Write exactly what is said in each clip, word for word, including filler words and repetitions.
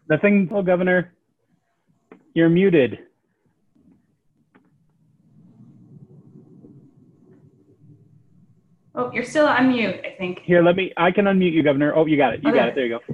Nothing, oh, Governor. You're muted. Oh, you're still on mute, I think. Here, let me, I can unmute you, Governor. Oh, you got it. You Okay. got it. There you go.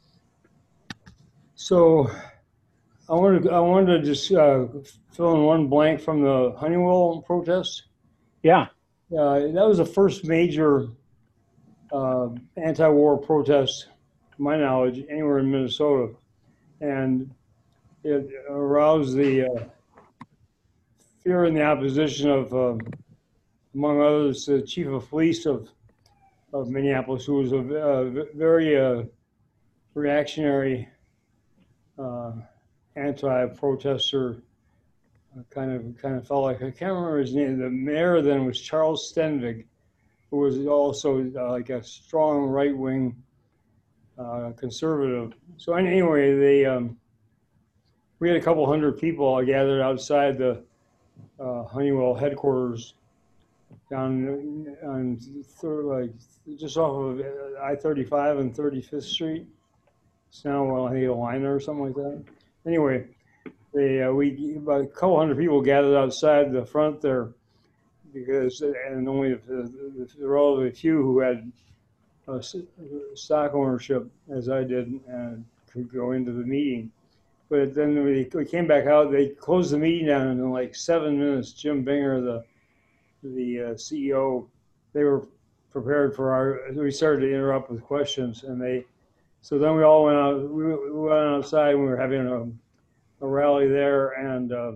So I wanted to, I wanted to just uh, fill in one blank from the Honeywell protest. Yeah. Uh, that was the first major uh, anti-war protest, to my knowledge, anywhere in Minnesota. And it aroused the uh, fear and the opposition of, uh, among others, the chief of police of, of Minneapolis, who was a uh, very uh, reactionary uh, anti-protester. Kind of, kind of felt like, I can't remember his name. The mayor then was Charles Stenvig, who was also uh, like a strong right-wing uh, conservative. So anyway, they um, we had a couple hundred people gathered outside the uh, Honeywell headquarters down on third, like just off of I thirty-five and thirty-fifth Street. It's now, well, I think a liner or something like that. Anyway, they uh, we about a couple hundred people gathered outside the front there, because and only the, the relatively few who had uh, stock ownership, as I did, and could go into the meeting. But then we, we came back out. They closed the meeting down in like seven minutes. Jim Binger, the the uh, C E O, they were prepared for our. We started to interrupt with questions, and they. So then we all went out. We, we went outside. And we were having a, a rally there, and uh,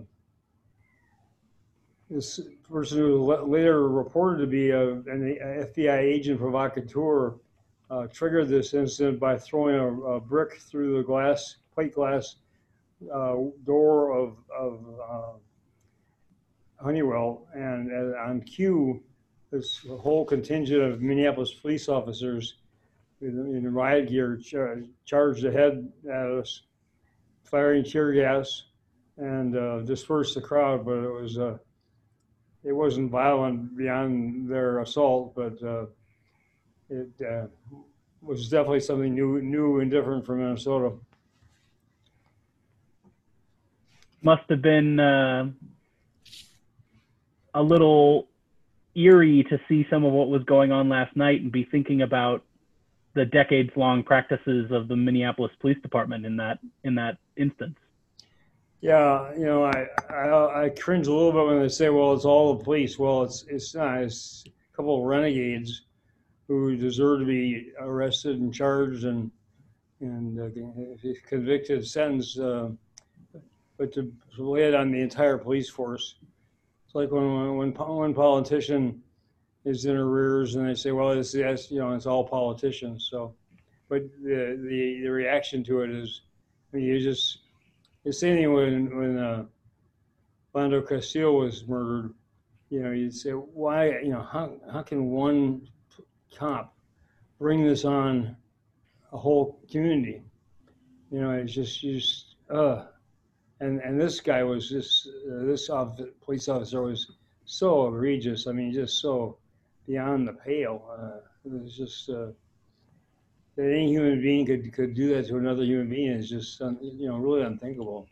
this person who was later reported to be a, an F B I agent provocateur uh, triggered this incident by throwing a, a brick through the glass, plate glass uh, door of, of uh, Honeywell, and uh, on cue, this whole contingent of Minneapolis police officers in, in riot gear char charged ahead at us, firing tear gas, and uh, dispersed the crowd. But it was uh, it wasn't violent beyond their assault, but uh, it uh, was definitely something new, new and different from Minnesota. Must have been uh, a little eerie to see some of what was going on last night and be thinking about the decades-long practices of the Minneapolis Police Department in that in that instance. Yeah, you know, I, I I cringe a little bit when they say, "Well, it's all the police." Well, it's it's not. It's a couple of renegades who deserve to be arrested and charged and and uh, convicted, sentenced. Uh, but to lay it on the entire police force, it's like when when one politician is in arrears and they say, "Well, it's yes, you know, it's all politicians." So, but the the, the reaction to it is, I mean, you just. The same thing when when uh, Philando Castile was murdered. You know, you'd say, why? You know, how how can one cop bring this on a whole community? You know, it's just just uh, and and this guy was just uh, this officer, police officer was so egregious. I mean, just so beyond the pale. Uh, it was just. Uh, That any human being could could do that to another human being is just you know really unthinkable.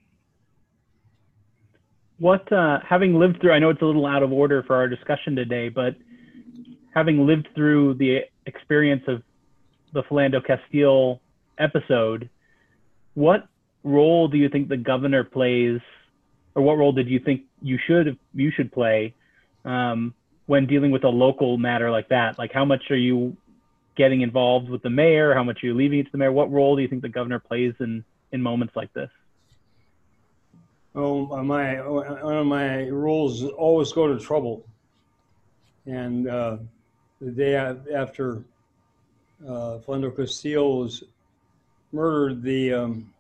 What uh, having lived through, I know it's a little out of order for our discussion today, but having lived through the experience of the Philando Castile episode, what role do you think the governor plays, or what role did you think you should you should play um, when dealing with a local matter like that? Like, how much are you getting involved with the mayor? How much are you leaving it to the mayor? What role do you think the governor plays in, in moments like this? Oh, my, one of my rules is always go to trouble. And uh, the day after uh, Philando Castile was murdered, the um,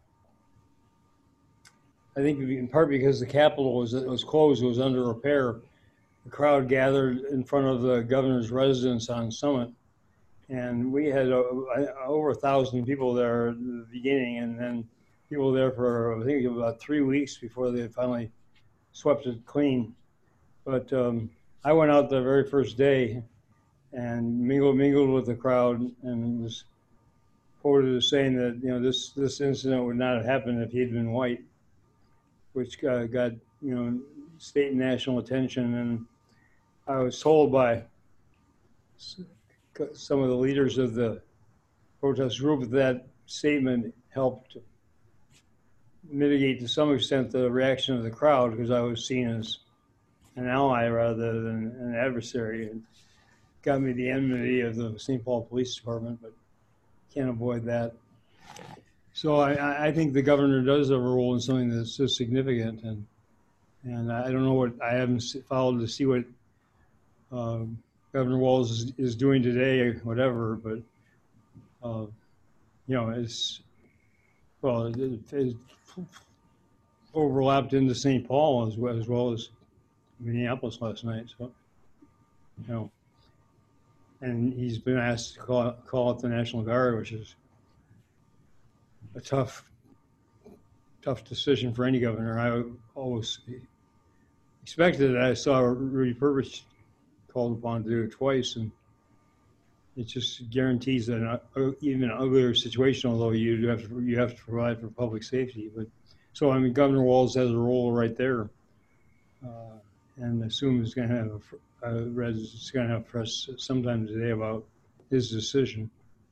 I think in part because the Capitol was, it was closed, it was under repair, the crowd gathered in front of the governor's residence on Summit. And we had uh, over a thousand people there at the beginning, and then people there for, I think, about three weeks before they finally swept it clean. But um, I went out the very first day and mingled, mingled with the crowd, and was quoted as saying that, you know, this, this incident would not have happened if he'd been white, which uh, got, you know, state and national attention. And I was told by some of the leaders of the protest group that that statement helped mitigate to some extent the reaction of the crowd, because I was seen as an ally rather than an adversary. It got me the enmity of the Saint Paul Police Department, but can't avoid that. So I, I think the governor does have a role in something that's so significant, and and I don't know what, I haven't followed to see what um, Governor Walz is, is doing today, or whatever, but uh, you know, it's, well, it, it overlapped into Saint Paul as well, as well as Minneapolis last night. So, you know, and he's been asked to call, call out the National Guard, which is a tough, tough decision for any governor. I always expected it. I saw Rudy Purpich called upon to do it twice, and it just guarantees an uh, even uglier situation. Although you do have to, you have to provide for public safety. But so I mean, Governor Walz has a role right there, uh, and I assume he's going to have a, uh, read he's going to have press sometime today about his decision.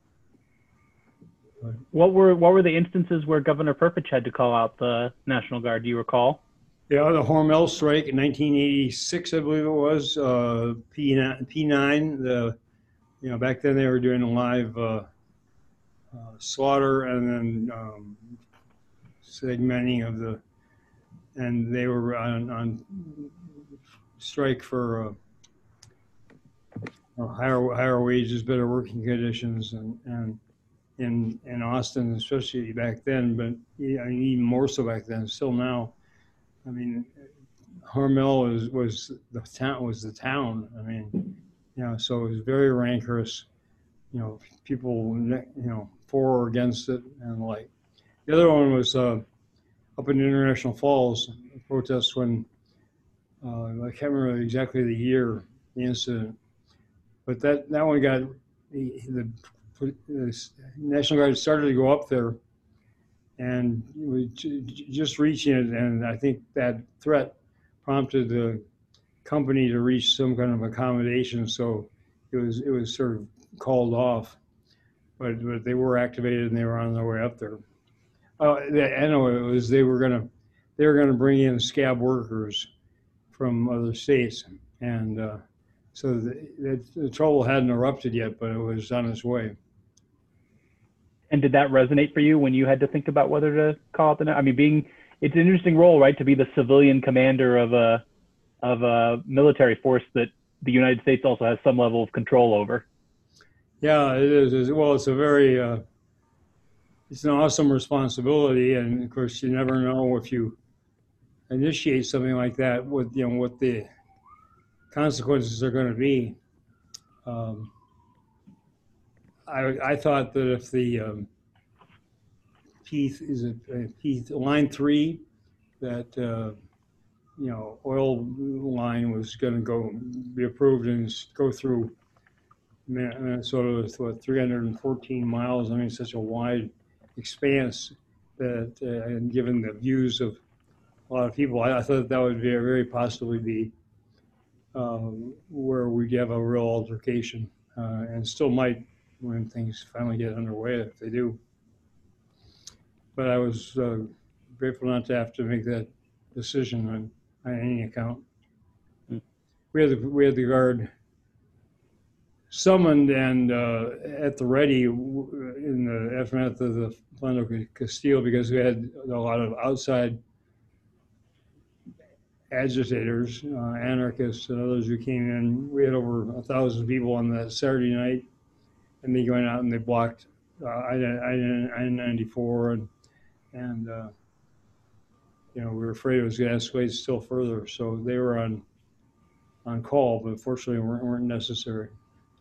But What were what were the instances where Governor Purpich had to call out the National Guard? Do you recall? yeah, the Hormel strike in nineteen eighty-six, I believe it was. Uh, P nine, the you know, back then they were doing a live uh, uh, slaughter and then um, segmenting of the, and they were on, on strike for uh, higher higher wages, better working conditions, and and in in Austin, especially back then, but yeah, I mean, even more so back then. Still now, I mean, Hormel was was the town was the town. I mean. You know, so it was very rancorous, you know, people, you know, for or against it and like. The other one was uh, up in International Falls, a protest when, uh, I can't remember exactly the year, the incident, but that, that one got, the, the, the National Guard started to go up there and we just reaching it, and I think that threat prompted the company to reach some kind of accommodation, so it was it was sort of called off, but but they were activated and they were on their way up there. Oh, I know it was they were gonna they were gonna bring in scab workers from other states, and uh, so the, the, the trouble hadn't erupted yet, but it was on its way. And did that resonate for you when you had to think about whether to call out the? I mean, being it's an interesting role, right, to be the civilian commander of a of a military force that the United States also has some level of control over. Yeah, it is. Well, it's a very, uh, it's an awesome responsibility. And of course, you never know if you initiate something like that, what, you know, what the consequences are going to be. Um, I, I thought that if the um, P, is it uh, P, line three, that, uh, you know, oil line was going to go be approved and go through Minnesota with what, three hundred fourteen miles. I mean, such a wide expanse that, uh, and given the views of a lot of people, I, I thought that would be very possibly be um, where we'd have a real altercation, uh, and still might when things finally get underway, if they do. But I was uh, grateful not to have to make that decision on. On any account. We had the, we had the guard summoned and uh, at the ready in the aftermath of the Philando Castile, because we had a lot of outside agitators, uh, anarchists and others who came in. We had over a thousand people on that Saturday night, and they went out and they blocked uh, I ninety-four and, and uh, you know, we were afraid it was going to escalate still further. So they were on on call, but fortunately weren't, weren't necessary.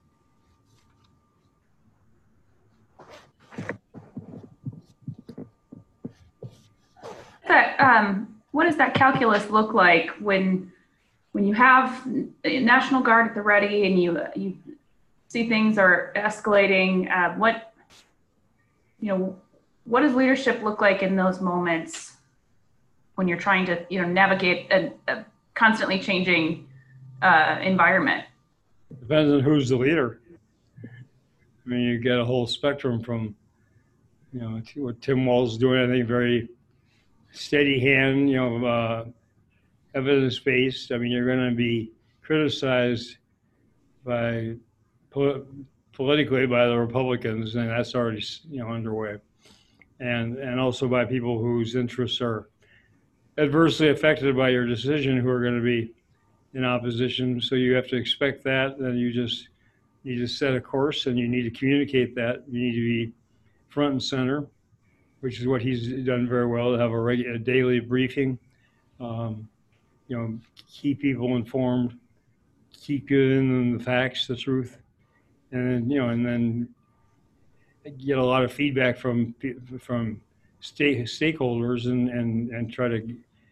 That, um, what does that calculus look like when when you have National Guard at the ready and you you see things are escalating? Uh, what you know, what does leadership look like in those moments when you're trying to, you know, navigate a, a constantly changing uh, environment? Depends on who's the leader. I mean, you get a whole spectrum from, you know, what Tim Walz doing, I think, very steady hand, you know, uh, evidence-based. I mean, you're going to be criticized by pol- politically by the Republicans, and that's already, you know, underway, and and also by people whose interests are adversely affected by your decision, who are going to be in opposition. So you have to expect that. Then you just you just set a course, and you need to communicate that. You need to be front and center, which is what he's done very well, to have a regular a daily briefing. Um, you know, keep people informed, keep giving them the facts, the truth, and then, you know, and then get a lot of feedback from from stake, stakeholders, and, and, and try to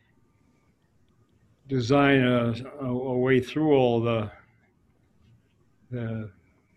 design a, a, a way through all the the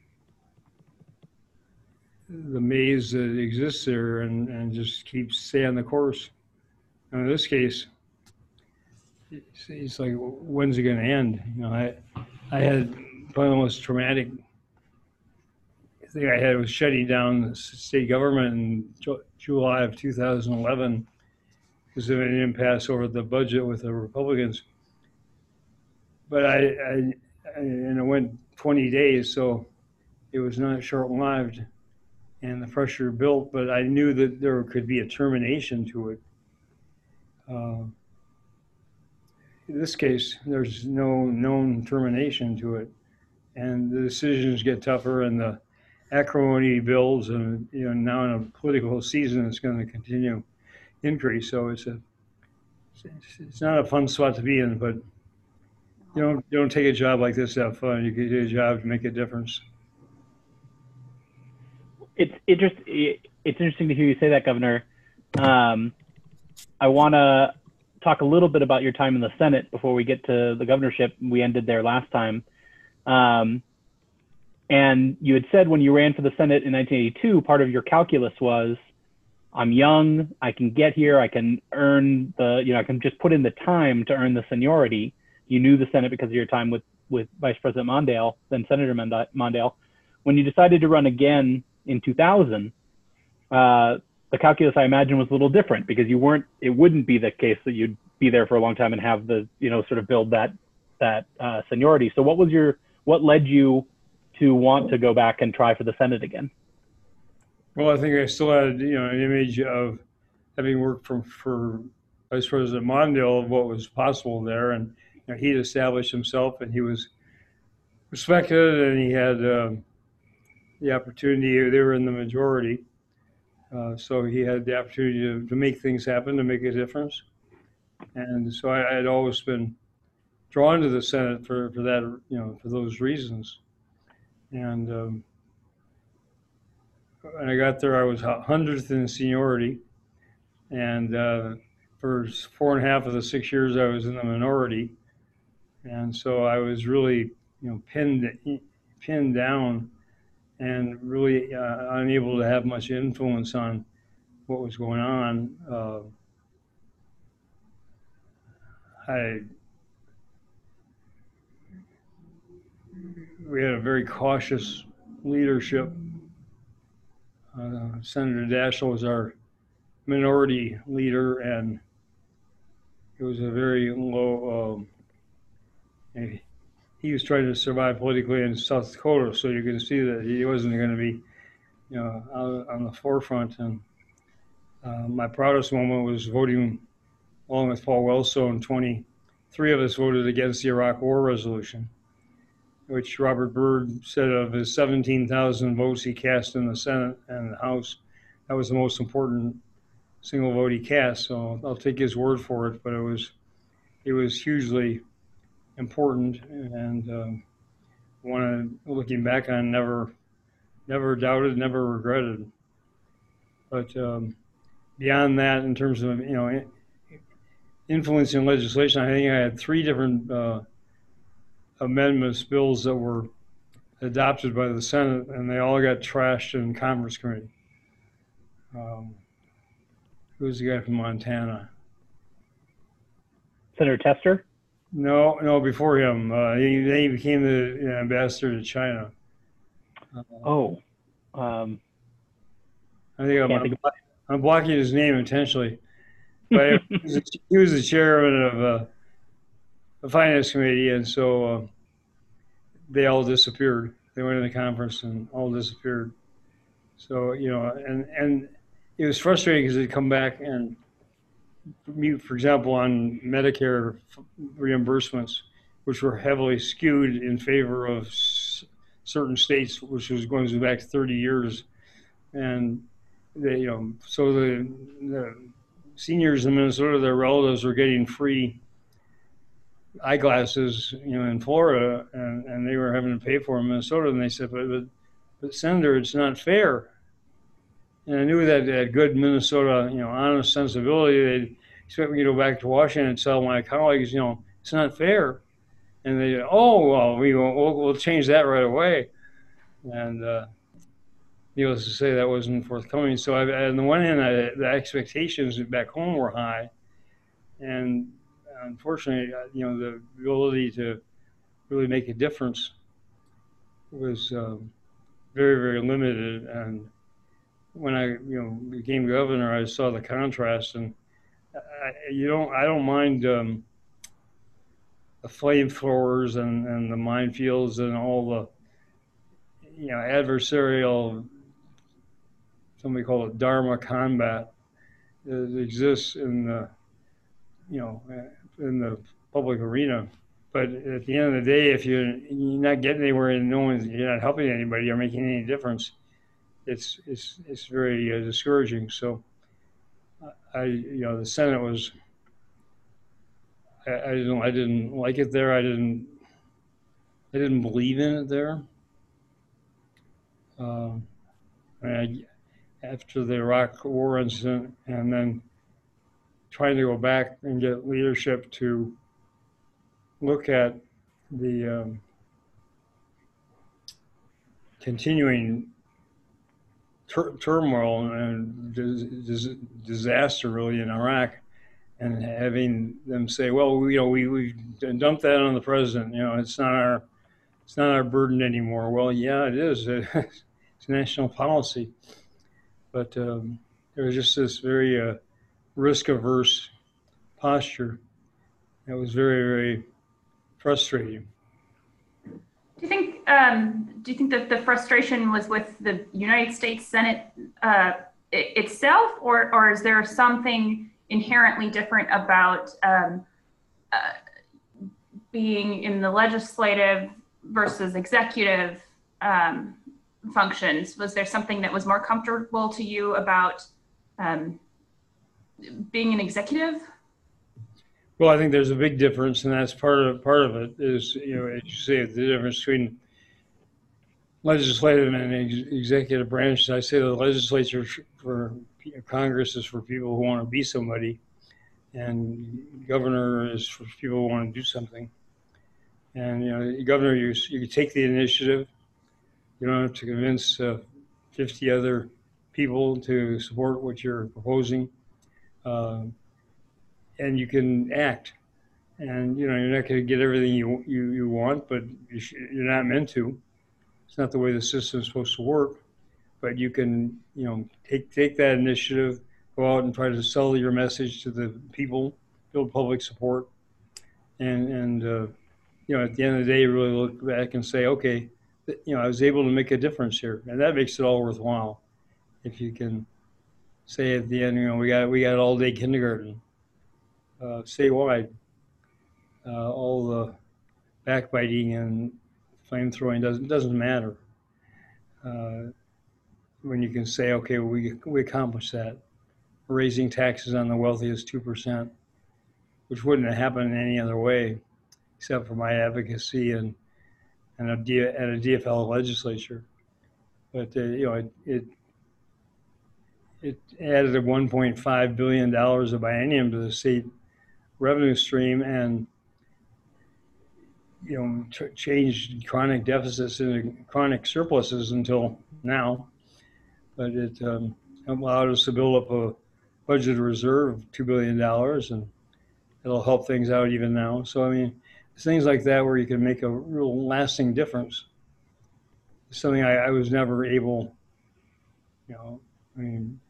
the maze that exists there, and, and just keep stay on the course. And in this case, it's, it's like, when's it going to end? You know, I I had probably the most traumatic thing I had was shutting down the state government in Ju- July of two thousand eleven because of an impasse over the budget with the Republicans. But I, I, I and it went twenty days, so it was not short-lived, and the pressure built. But I knew that there could be a termination to it. Uh, in this case, there's no known termination to it, and the decisions get tougher, and the acrimony builds, and, you know, now in a political season, it's going to continue increase. So it's a it's, it's not a fun spot to be in, but you don't you don't take a job like this to have fun. You take a job to make a difference. It's interest, it's interesting to hear you say that, Governor. Um, I want to talk a little bit about your time in the Senate before we get to the governorship. We ended there last time. Um, and you had said when you ran for the Senate in nineteen eighty-two, part of your calculus was, I'm young, I can get here, I can earn the, you know, I can just put in the time to earn the seniority. You knew the Senate because of your time with, with Vice President Mondale, then Senator Mondale. When you decided to run again in two thousand, uh, the calculus, I imagine, was a little different because you weren't, it wouldn't be the case that you'd be there for a long time and have the, you know, sort of build that, that uh, seniority. So what was your, what led you to want to go back and try for the Senate again? Well, I think I still had, you know, an image of having worked for, for Vice President Mondale of what was possible there. And, you know, he'd established himself, and he was respected, and he had um, the opportunity. They were in the majority. Uh, so he had the opportunity to, to make things happen, to make a difference. And so I, I had always been drawn to the Senate for, for that, you know, for those reasons. And um, when I got there, I was hundredth in seniority. And uh, for four and a half of the six years, I was in the minority. And so I was really, you know, pinned, pinned down, and really uh, unable to have much influence on what was going on. Uh, I we had a very cautious leadership. Uh, Senator Daschle was our minority leader, and it was a very low. Um, he was trying to survive politically in South Dakota, so you can see that he wasn't going to be, you know, out on the forefront. And uh, my proudest moment was voting along with Paul Wellstone. twenty-three of us voted against the Iraq War resolution, which Robert Byrd said of his seventeen thousand votes he cast in the Senate and the House, that was the most important single vote he cast. So I'll take his word for it, but it was it was hugely important, and um, one looking back on, never never doubted, never regretted. But um, beyond that, in terms of, you know, influencing legislation, I think I had three different uh, amendments, bills that were adopted by the Senate, and they all got trashed in Conference Committee. Um, who was the guy from Montana? Senator Tester? No, no, before him. Uh, he, then he became the you know, ambassador to China. Uh, Oh, um, I think I'm, can't I'm, think I'm blocking his name intentionally. But he was, the, he was the chairman of uh, the finance committee, and so uh, they all disappeared. They went to the conference and all disappeared. So, you know, and, and it was frustrating because they'd come back and, for example, on Medicare reimbursements, which were heavily skewed in favor of s- certain states, which was going back thirty years. And they, you know, so the, the seniors in Minnesota, their relatives were getting free eyeglasses, you know, in Florida, and, and they were having to pay for them in Minnesota. And they said, but, but, but Senator, it's not fair. And I knew that that good Minnesota, you know, honest sensibility, they'd expect me to go back to Washington and tell my colleagues, you know, it's not fair. And they, oh, well, we we'll, we'll change that right away. And uh, needless to say, that wasn't forthcoming. So I, on the one hand, I, the expectations back home were high, and unfortunately, you know, the ability to really make a difference was um, very, very limited. And when I, you know, became governor, I saw the contrast, and I, you don't, I don't mind um, the flamethrowers and, and the minefields and all the, you know, adversarial, somebody call it Dharma combat that exists in the, you know, in the public arena. But at the end of the day, if you're, you're not getting anywhere and no one's, you're not helping anybody, you're making any difference, it's it's it's very uh, discouraging. So I, you know, the Senate was, I, I didn't I didn't like it there. I didn't I didn't believe in it there. Um, I, after the Iraq War incident, and then trying to go back and get leadership to look at the um, continuing tur- turmoil and dis- dis- disaster really in Iraq, and having them say, well, we, you know, we we dumped that on the president. You know, it's not our it's not our burden anymore. Well, yeah, it is. It's national policy, but um, there was just this very uh, risk-averse posture. It was very, very frustrating. Do you think um, do you think that the frustration was with the United States Senate uh, it, itself, or or is there something inherently different about um, uh, being in the legislative versus executive um, functions? Was there something that was more comfortable to you about um, being an executive? Well, I think there's a big difference, and that's part of part of it is, you know, as you say, the difference between legislative and ex- executive branches. I say the legislature for Congress is for people who want to be somebody, and governor is for people who want to do something. And you know, governor, you you take the initiative. You don't have to convince uh, fifty other people to support what you're proposing, uh, and you can act. And you know, you're not going to get everything you you, you want, but you sh- you're not meant to. It's not the way the system is supposed to work. But you can, you know, take take that initiative, go out and try to sell your message to the people, build public support, and and uh, you know, at the end of the day, really look back and say, okay, you know, I was able to make a difference here, and that makes it all worthwhile. If you can say at the end, you know, we got we got all day kindergarten, uh, statewide, uh, all the backbiting and flame throwing doesn't doesn't matter. Uh, when you can say, okay, well, we we accomplished that, raising taxes on the wealthiest two percent, which wouldn't have happened in any other way, except for my advocacy and and a D, and a D F L legislature. But uh, you know, it, it it added a one point five billion dollars a biennium to the state revenue stream, and you know, ch- changed chronic deficits into chronic surpluses until now. But it, um, allowed us to build up a budget reserve of two billion dollars, and it'll help things out even now. So, I mean, it's things like that where you can make a real lasting difference. It's something I, I was never able, you know, I mean,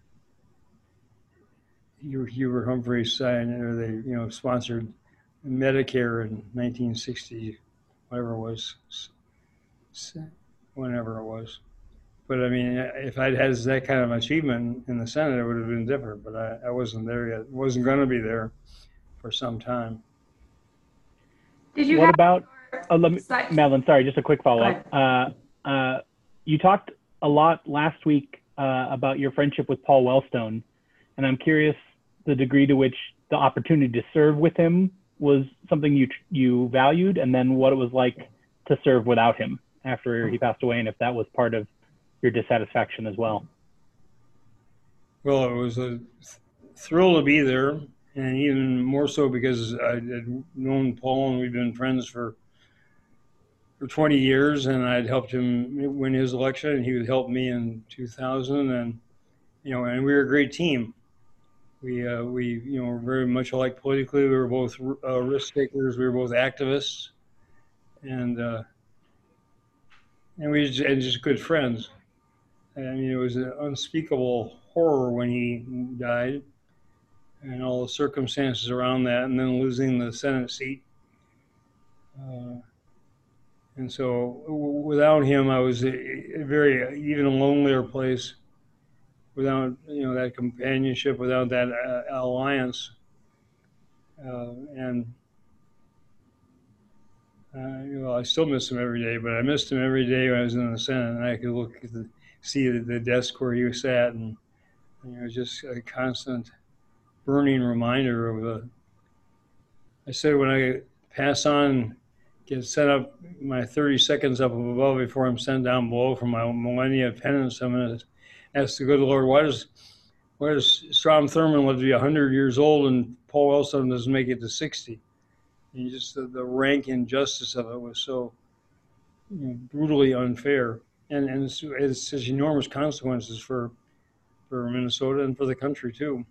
Hubert Humphreys signed, or they, you know, sponsored Medicare in nineteen sixty, whatever it was, whenever it was. But I mean, if I'd had that kind of achievement in the Senate, it would have been different. But I, I wasn't there yet. wasn't going to be there for some time. Did you what have about, uh, let me, site- Madeline, sorry, just a quick follow-up. Uh, uh, you talked a lot last week uh, about your friendship with Paul Wellstone, and I'm curious the degree to which the opportunity to serve with him was something you you valued, and then what it was like to serve without him after he passed away, and if that was part of your dissatisfaction as well. Well, it was a thrill to be there, and even more so because I had known Paul and we've been friends for for twenty years, and I'd helped him win his election, and he would help me in two thousand, and you know, and we were a great team. We uh, we you know were very much alike politically. We were both uh, risk takers. We were both activists, and uh, and we just, and just good friends. I mean, it was an unspeakable horror when he died, and all the circumstances around that, and then losing the Senate seat. Uh, and so, without him, I was a, a very even a lonelier place. Without you know that companionship, without that uh, alliance, uh, and uh, you know, I still miss him every day. But I missed him every day when I was in the Senate, and I could look at the, see the, the desk where he sat, and you know, just a constant burning reminder of the. I said when I pass on, get set up my thirty seconds up above before I'm sent down below for my millennia of penance, I'm going to ask the good Lord, why does why does Strom Thurmond live to be one hundred years old and Paul Wellstone doesn't make it to sixty? And just the, the rank injustice of it was so you know, brutally unfair, and and it's, it's has enormous consequences for for Minnesota and for the country too.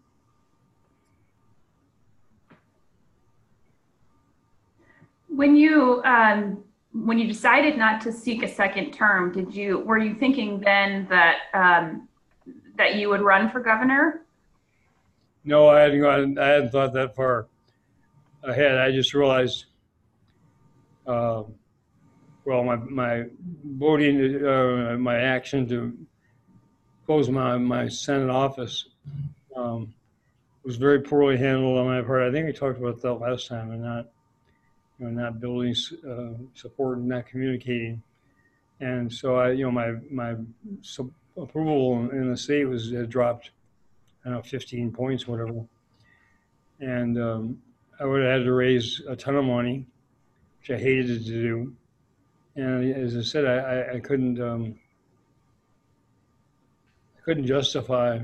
When you um, when you decided not to seek a second term, did you were you thinking then that um, that you would run for governor? No, I hadn't gone, I hadn't thought that far ahead. I just realized, uh, well, my my voting, uh, my action to close my my Senate office um, was very poorly handled on my part. I think we talked about that last time, and not. You know, not building uh, support and not communicating, and so I, you know, my my sub- approval in the state was uh, dropped, I don't know, fifteen points, whatever, and um, I would have had to raise a ton of money, which I hated to do, and as I said, I, I, I couldn't um, I couldn't justify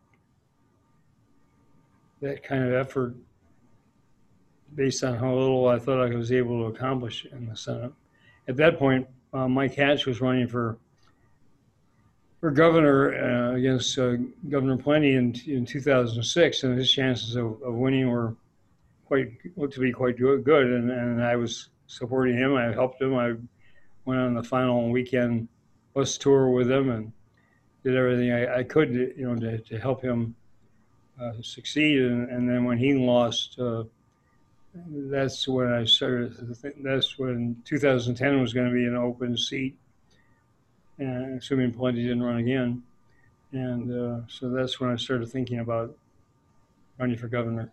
that kind of effort based on how little I thought I was able to accomplish in the Senate. At that point, uh, Mike Hatch was running for for governor uh, against uh, Governor Plenty in, in two thousand six, and his chances of, of winning were quite looked to be quite good. And, and I was supporting him. I helped him. I went on the final weekend bus tour with him and did everything I, I could, to, you know, to, to help him uh, succeed. And, and then when he lost. Uh, That's when I started to think, that's when two thousand ten was going to be an open seat, and assuming Plenty didn't run again. And uh, so that's when I started thinking about running for governor.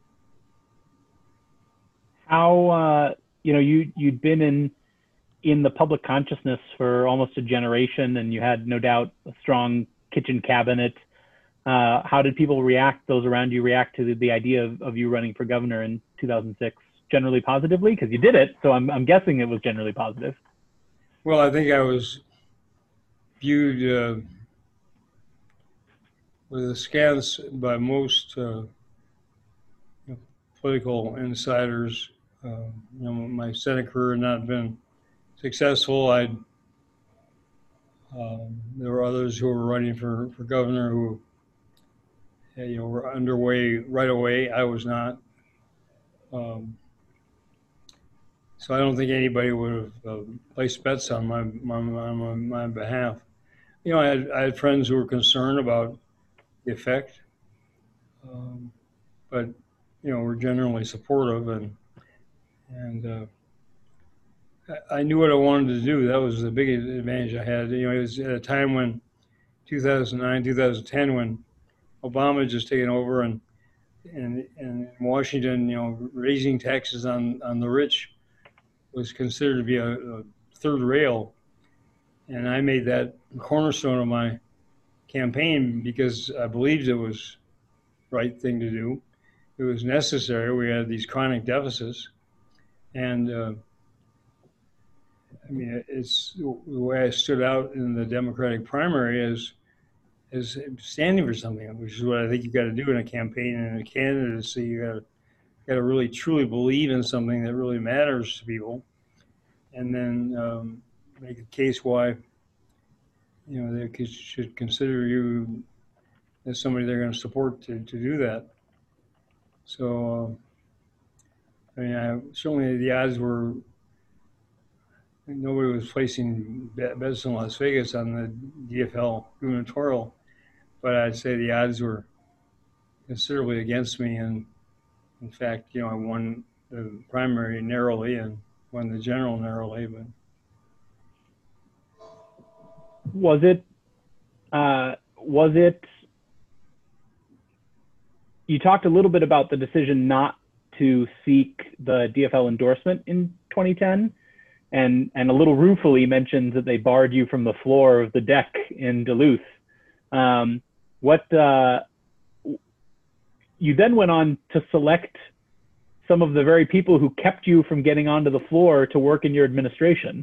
How, uh, you know, you, you'd been in, in the public consciousness for almost a generation, and you had no doubt a strong kitchen cabinet. Uh, how did people react, those around you react to the, the idea of, of you running for governor in two thousand six? Generally positively, because you did it, so I'm, I'm guessing it was generally positive. Well, I think I was viewed uh, with askance by most uh, you know, political insiders. Uh, you know, my Senate career had not been successful. I'd, um, there were others who were running for, for governor who you know, were underway right away. I was not. Um, so I don't think anybody would have uh, placed bets on my, my, my, my behalf. You know, I had, I had friends who were concerned about the effect, um, but, you know, were generally supportive, and, and uh, I, I knew what I wanted to do. That was the big advantage I had. You know, it was at a time when two thousand nine, two thousand ten, when Obama had just taken over, and and and in Washington, you know, raising taxes on, on the rich was considered to be a, a third rail. And I made that cornerstone of my campaign because I believed it was the right thing to do. It was necessary. We had these chronic deficits. And uh, I mean, it's the way I stood out in the Democratic primary is is standing for something, which is what I think you've got to do in a campaign and in a candidacy. You got to, got to really truly believe in something that really matters to people, and then um, make a case why, you know, they could, should consider you as somebody they're going to support to, to do that. So, uh, I mean, I, certainly the odds were, nobody was placing bets in Las Vegas on the D F L gubernatorial, but I'd say the odds were considerably against me. And in fact, you know, I won the primary narrowly and won the general narrowly. But was it, uh, was it, you talked a little bit about the decision not to seek the D F L endorsement in twenty ten. And, and a little ruefully mentions that they barred you from the floor of the deck in Duluth. Um, what uh, you then went on to select some of the very people who kept you from getting onto the floor to work in your administration.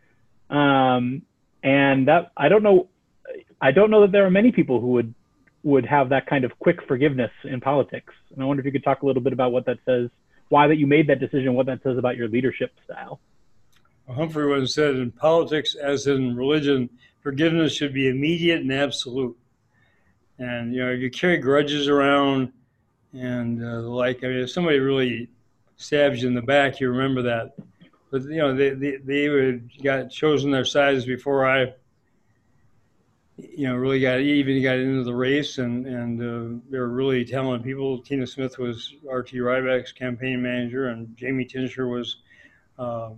Um, and that, I don't know, I don't know that there are many people who would, would have that kind of quick forgiveness in politics. And I wonder if you could talk a little bit about what that says, why that you made that decision, what that says about your leadership style. Humphrey once said, in politics, as in religion, forgiveness should be immediate and absolute. And, you know, if you carry grudges around and uh, the like, I mean, if somebody really stabs you in the back, you remember that. But, you know, they, they, they would got chosen their sides before I, you know, really got, even got into the race. And, and uh, they were really talented people. Tina Smith was R T Ryback's campaign manager, and Jamie Tincher was uh,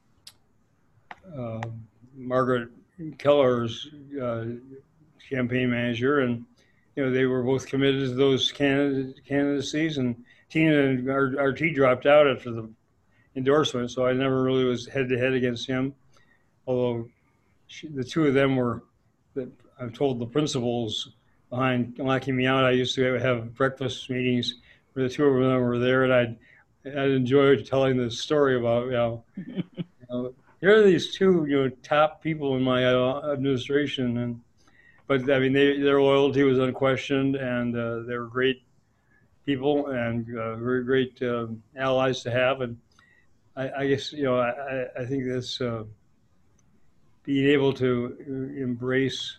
Uh, Margaret Keller's uh, campaign manager, and you know they were both committed to those candid- candidacies. And Tina and R T dropped out after the endorsement, so I never really was head to head against him. Although she, the two of them were, I'm told, the principals behind locking me out. I used to have breakfast meetings where the two of them were there, and I'd I'd enjoy telling the story about you know. you know Here are these two, you know, top people in my uh, administration, and but I mean, they, their loyalty was unquestioned, and uh, they were great people and uh, very great uh, allies to have. And I, I guess you know, I, I think this uh, being able to embrace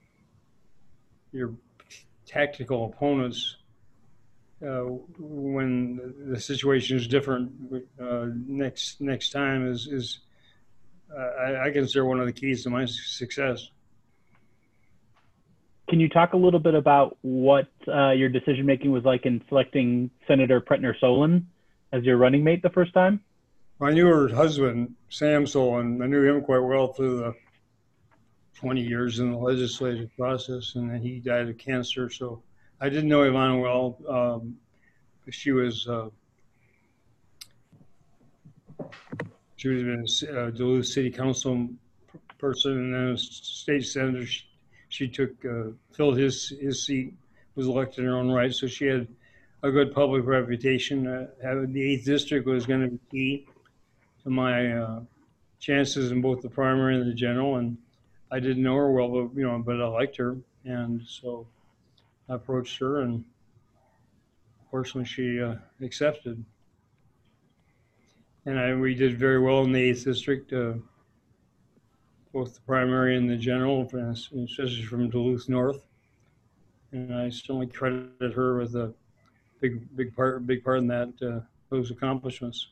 your tactical opponents uh, when the situation is different uh, next next time is is. Uh, I, I consider one of the keys to my success. Can you talk a little bit about what uh, your decision-making was like in selecting Senator Pretner Solon as your running mate the first time? I knew her husband, Sam Solon. I knew him quite well through the twenty years in the legislative process, and then he died of cancer. So I didn't know Ivana well. Um, she was uh, She was a uh, Duluth City Council person, and then a state senator. She, she took, uh, filled his his seat, was elected in her own right, so she had a good public reputation. Uh, having the eighth district was going to be key to my uh, chances in both the primary and the general. And I didn't know her well, but you know, but I liked her, and so I approached her, and fortunately, she uh, accepted. And I, we did very well in the eighth district, uh, both the primary and the general, especially from Duluth North. and I certainly credit her with a big, big part, big part in that uh, those accomplishments.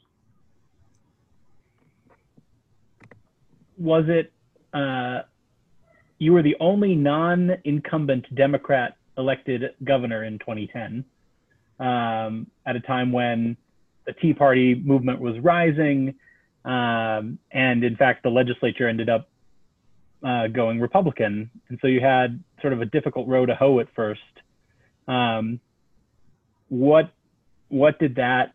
Was it uh, you were the only non-incumbent Democrat elected governor in twenty ten, um, at a time when the Tea Party movement was rising, um, and in fact the legislature ended up uh, going Republican, and so you had sort of a difficult row to hoe at first. Um, what what did that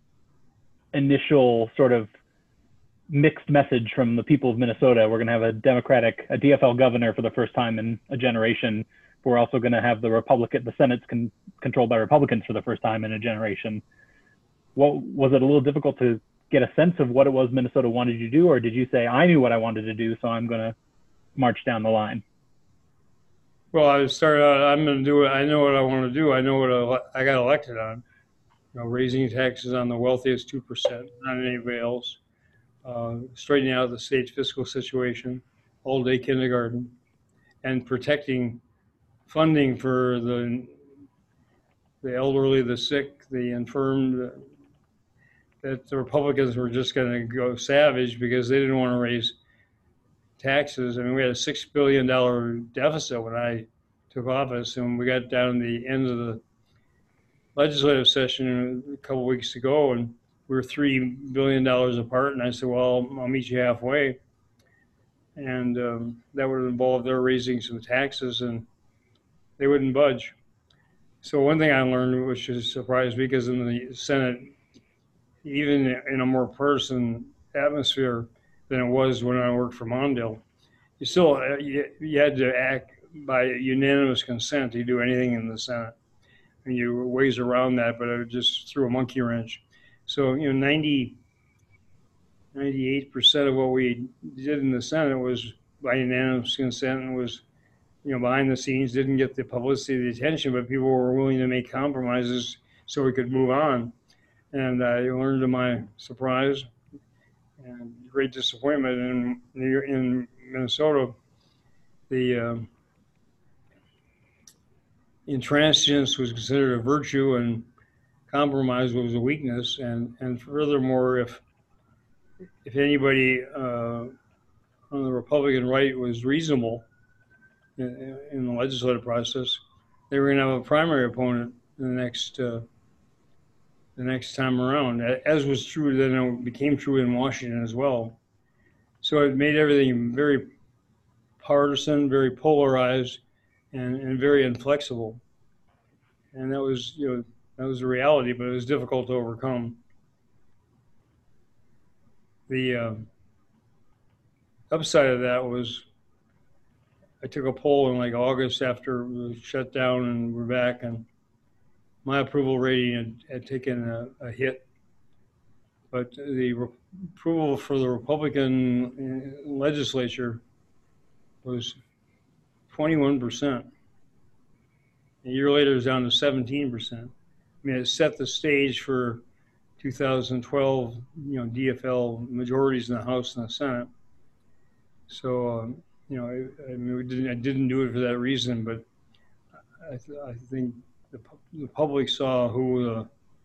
initial sort of mixed message from the people of Minnesota? We're going to have a Democratic, a D F L governor for the first time in a generation. We're also going to have the Republican, the Senate's con controlled by Republicans for the first time in a generation. What was it a little difficult to get a sense of what it was Minnesota wanted you to do, or did you say, I knew what I wanted to do, so I'm going to march down the line? Well, I started out, I'm going to do it. I know what I want to do. I know what I, I got elected on. You know, raising taxes on the wealthiest two percent, not anybody else. Uh, straightening out the state's fiscal situation, all-day kindergarten, and protecting funding for the the elderly, the sick, the infirm. That the Republicans were just going to go savage because they didn't want to raise taxes. I mean, we had a six billion dollar deficit when I took office, and we got down to the end of the legislative session a couple weeks ago, and we were three billion dollars apart. And I said, well, I'll meet you halfway. And um, that would involve their raising some taxes, and they wouldn't budge. So one thing I learned, which is surprised me, because in the Senate, even in a more partisan atmosphere than it was when I worked for Mondale, you still uh, you, you had to act by unanimous consent to do anything in the Senate. And you were ways around that, but I just threw a monkey wrench. So, you know, ninety, ninety-eight percent of what we did in the Senate was by unanimous consent and was, you know, behind the scenes, didn't get the publicity, the attention, but people were willing to make compromises so we could move on. And I learned to my surprise and great disappointment in in Minnesota, the uh, intransigence was considered a virtue and compromise was a weakness. And and furthermore, if if anybody uh, on the Republican right was reasonable in, in the legislative process, they were going to have a primary opponent in the next. Uh, the next time around, as was true, then it became true in Washington as well. So it made everything very partisan, very polarized, and, and very inflexible. And that was, you know, that was the reality, but it was difficult to overcome. The uh, upside of that was I took a poll in like August after it was shut down and we're back, and my approval rating had, had taken a, a hit, but the re approval for the Republican legislature was twenty-one percent. A year later, it was down to seventeen percent. I mean, it set the stage for two thousand twelve, you know, D F L majorities in the House and the Senate. So, um, you know, I, I mean, we didn't, I didn't do it for that reason, but I, th I think The, the public saw who the,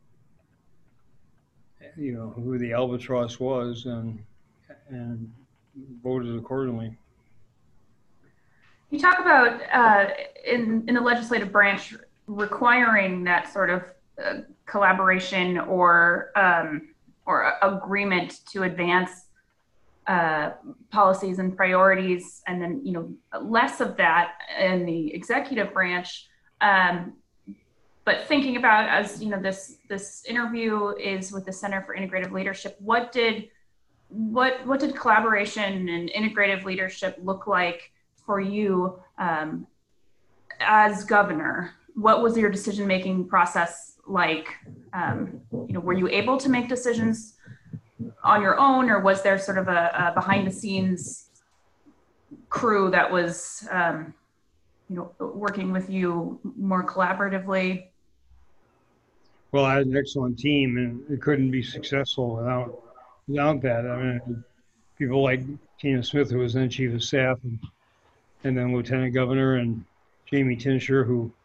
you know, who the albatross was, and and voted accordingly. You talk about uh, in in the legislative branch requiring that sort of uh, collaboration or um, or agreement to advance uh, policies and priorities, and then you know less of that in the executive branch. Um, But thinking about, as you know, this this interview is with the Center for Integrative Leadership. What did what what did collaboration and integrative leadership look like for you um, as governor? What was your decision making process like? Um, you know, were you able to make decisions on your own, or was there sort of a, a behind the scenes crew that was um, you know working with you more collaboratively? Well, I had an excellent team, and it couldn't be successful without without that. I mean, people like Tina Smith, who was then chief of staff, and, and then lieutenant governor, and Jamie Tinscher, who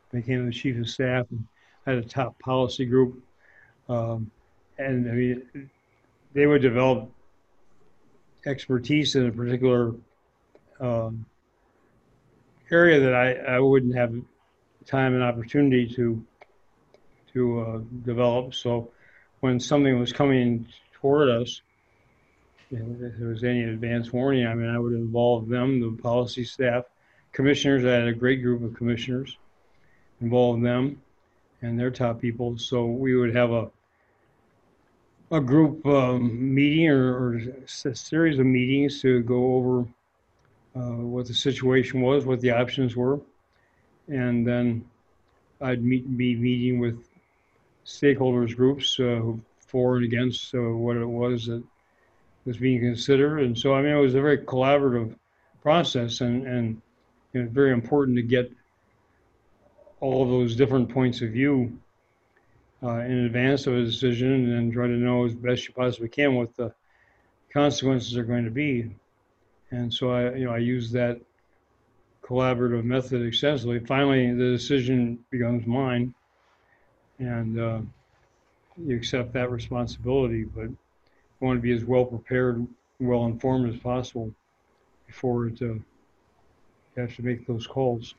became the chief of staff and had a top policy group. Um, and I mean, they would develop expertise in a particular um, area that I, I wouldn't have time and opportunity to to uh, develop. So when something was coming toward us, you know, if there was any advance warning, I mean, I would involve them, the policy staff, commissioners. I had a great group of commissioners, involve them and their top people. So we would have a a group um, meeting or, or a series of meetings to go over uh, what the situation was, what the options were, and then I'd meet, be meeting with stakeholders groups uh, for and against uh, what it was that was being considered. And so, I mean, it was a very collaborative process, and, and you know, very important to get all of those different points of view uh, in advance of a decision, and then try to know as best you possibly can what the consequences are going to be. And so I, you know, I use that collaborative method extensively. Finally, the decision becomes mine, and uh, you accept that responsibility. But I want to be as well prepared, well informed as possible before it, uh, you have to make those calls.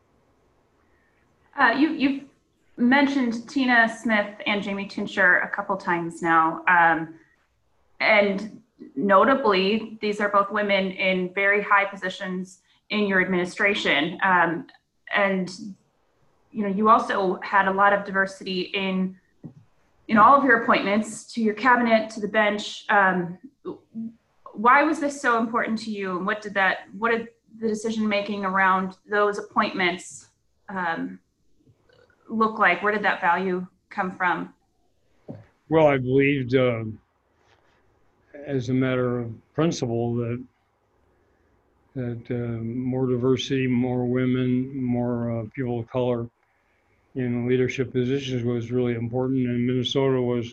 Uh, you, you've mentioned Tina Smith and Jamie Tuncher a couple times now. Um, and notably, these are both women in very high positions in your administration. Um, and, you know, you also had a lot of diversity in, in all of your appointments to your cabinet, to the bench. Um, why was this so important to you? And what did that, what did the decision-making around those appointments um, look like? Where did that value come from? Well, I believed uh, as a matter of principle that that uh, more diversity, more women, more uh, people of color in leadership positions was really important. And Minnesota was,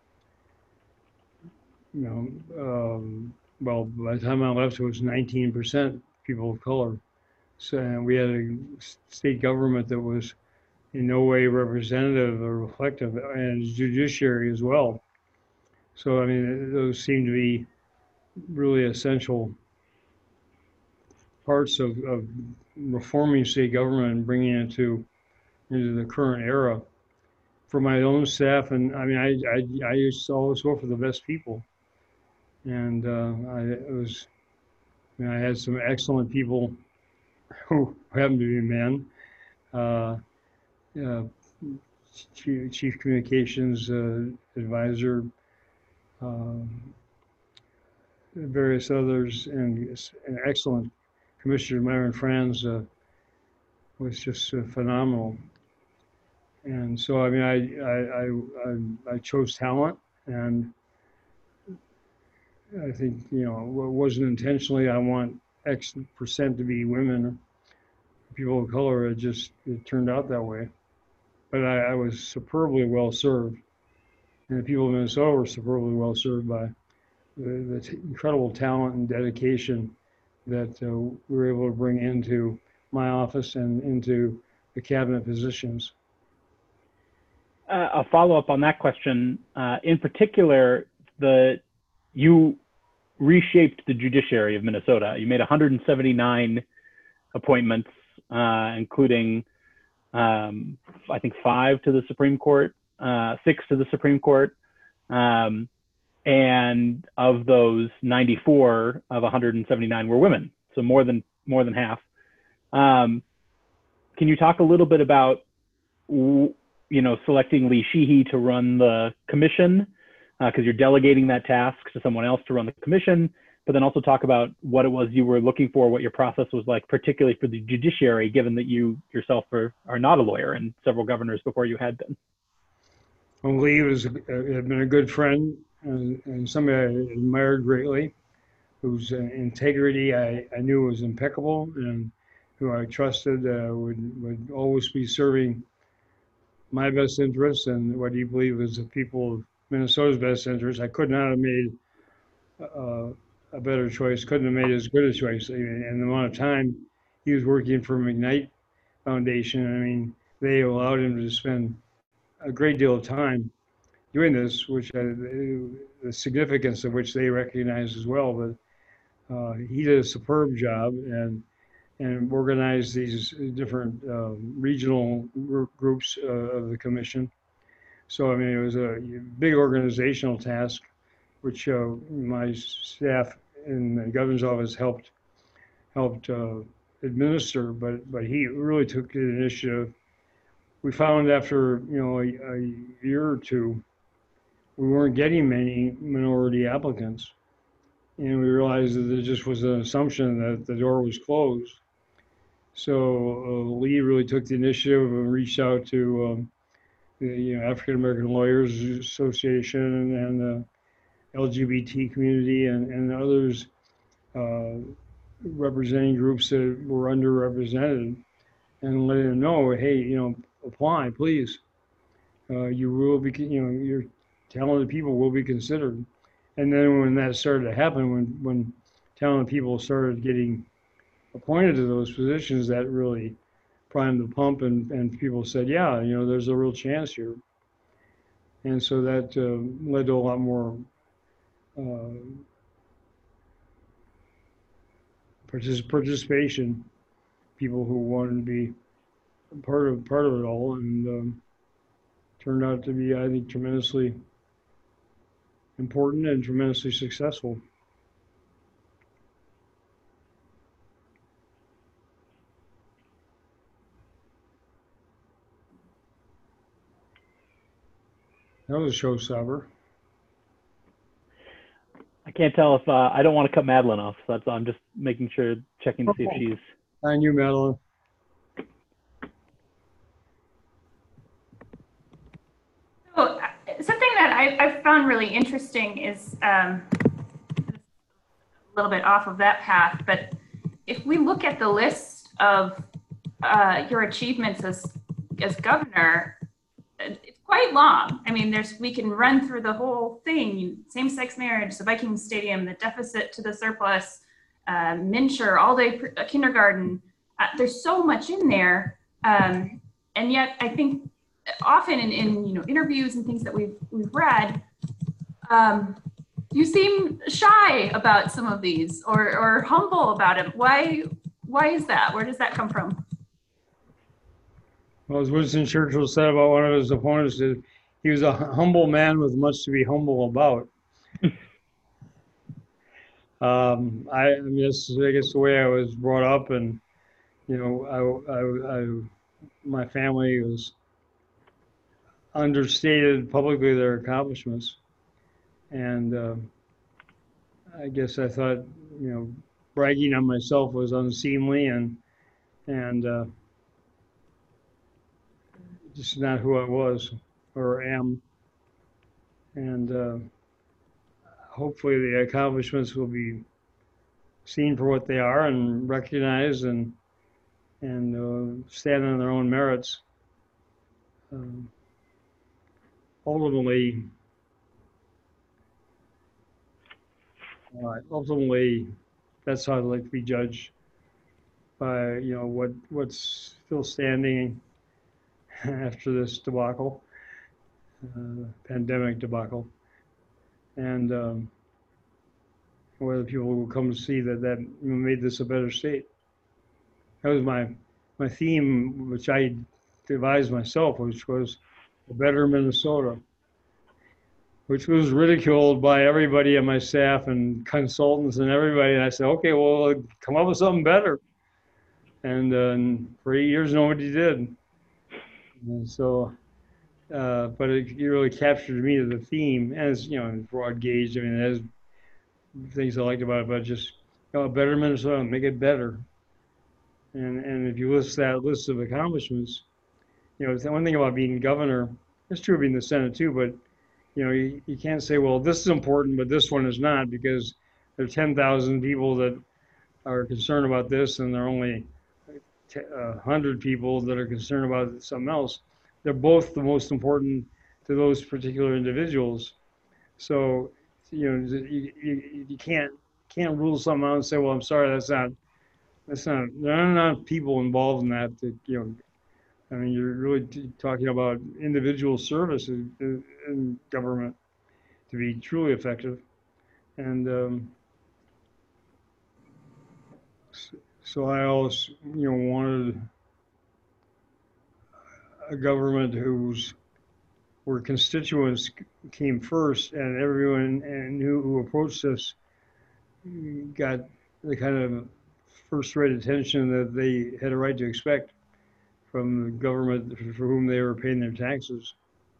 you know, um, well, by the time I left, it was nineteen percent people of color. So and we had a state government that was in no way representative or reflective, and judiciary as well. So, I mean, those seem to be really essential parts of, of reforming state government and bringing it to into the current era. For my own staff, and I mean, I I, I used to always go for the best people, and uh, I it was, I, mean, I had some excellent people who happened to be men. Uh, uh, chief, chief communications uh, advisor, um, various others, and an excellent Commissioner Myron Franz uh, was just uh, phenomenal. And so, I mean, I, I, I, I chose talent, and I think, you know, it wasn't intentionally, I want X percent to be women or people of color. It just, it turned out that way. But I, I was superbly well served. And the people of Minnesota were superbly well served by the, the incredible talent and dedication that uh, we were able to bring into my office and into the cabinet positions. Uh, a follow-up on that question. Uh, in particular, the you reshaped the judiciary of Minnesota. You made one hundred seventy-nine appointments, uh, including um, I think five to the Supreme Court, uh, six to the Supreme Court, um, and of those, ninety-four of one hundred seventy-nine were women. So more than more than half. Um, can you talk a little bit about, you know, selecting Lee Sheehy to run the commission, because uh, you're delegating that task to someone else to run the commission, but then also talk about what it was you were looking for, what your process was like, particularly for the judiciary, given that you yourself are, are not a lawyer and several governors before you had been. Well, Lee was, uh, had been a good friend and, and somebody I admired greatly, whose uh, integrity I, I knew was impeccable, and who I trusted uh, would, would always be serving my best interests and what he believed was the people of Minnesota's best interests. I could not have made uh, a better choice, couldn't have made as good a choice. And the amount of time he was working for McKnight Foundation, I mean, they allowed him to spend a great deal of time doing this, which uh, the significance of which they recognize as well. But uh, he did a superb job and and organized these different uh, regional groups uh, of the commission. So I mean, it was a big organizational task, which uh, my staff in the governor's office helped helped uh, administer. But but he really took the initiative. We found after you know a, a year or two, we weren't getting many minority applicants, and we realized that there just was an assumption that the door was closed. So uh, Lee really took the initiative and reached out to um, the you know, African American Lawyers Association and, and the L G B T community and, and others uh, representing groups that were underrepresented, and letting them know, hey, you know, apply, please. Uh, you will be, you know, your talented people will be considered. And then when that started to happen, when when talented people started getting appointed to those positions, that really primed the pump, and, and people said, yeah, you know, there's a real chance here. And so that uh, led to a lot more uh, partic- participation, people who wanted to be part of part of it all, and um, turned out to be, I think, tremendously important and tremendously successful. That was a showstopper. I can't tell if uh, I don't want to cut Madeline off, so that's I'm just making sure, checking to see if she's. I knew Madeline. So uh, something that I, I've found really interesting is um, a little bit off of that path, but if we look at the list of uh, your achievements as as governor, it's quite long. I mean, there's we can run through the whole thing: same-sex marriage, the Viking Stadium, the deficit to the surplus, uh, MNsure, all-day pr- kindergarten. Uh, there's so much in there, um, and yet I think often in, in you know interviews and things that we've we've read, um, you seem shy about some of these or or humble about it. Why why is that? Where does that come from? Well, as Winston Churchill said about one of his opponents, that he was a humble man with much to be humble about. um, I, I mean, that's I guess the way I was brought up, and you know, I, I, I my family was understated publicly their accomplishments, and uh, I guess I thought, you know, bragging on myself was unseemly and and uh, just not who I was or am. And uh, hopefully the accomplishments will be seen for what they are and recognized and and uh, stand on their own merits. Um, ultimately, uh, ultimately, that's how I'd like to be judged by, you know, what what's still standing after this debacle, uh, pandemic debacle, and um, whether people will come to see that that made this a better state. That was my my theme, which I devised myself, which was a better Minnesota, which was ridiculed by everybody on my staff and consultants and everybody. And I said, okay, well, come up with something better. And uh, for eight years, nobody did. And so, uh, but it, it really captured me to the theme, as you know, broad gauge. I mean, there's things I liked about it, but just, you know, a better Minnesota, make it better. And and if you list that list of accomplishments, you know, the one thing about being governor, it's true of being in the Senate too, but you know, you, you can't say, well, this is important, but this one is not, because there are ten thousand people that are concerned about this, and there are only one hundred people that are concerned about something else. They're both the most important to those particular individuals. So, you know, you, you, you can't can't rule something out and say, well, I'm sorry, that's not, that's not, there are not people involved in that, that, you know, I mean, you're really t- talking about individual service in, in, in government to be truly effective. And um, so I always, you know, wanted a government whose where constituents came first, and everyone and who, who approached us got the kind of first-rate attention that they had a right to expect from the government for whom they were paying their taxes.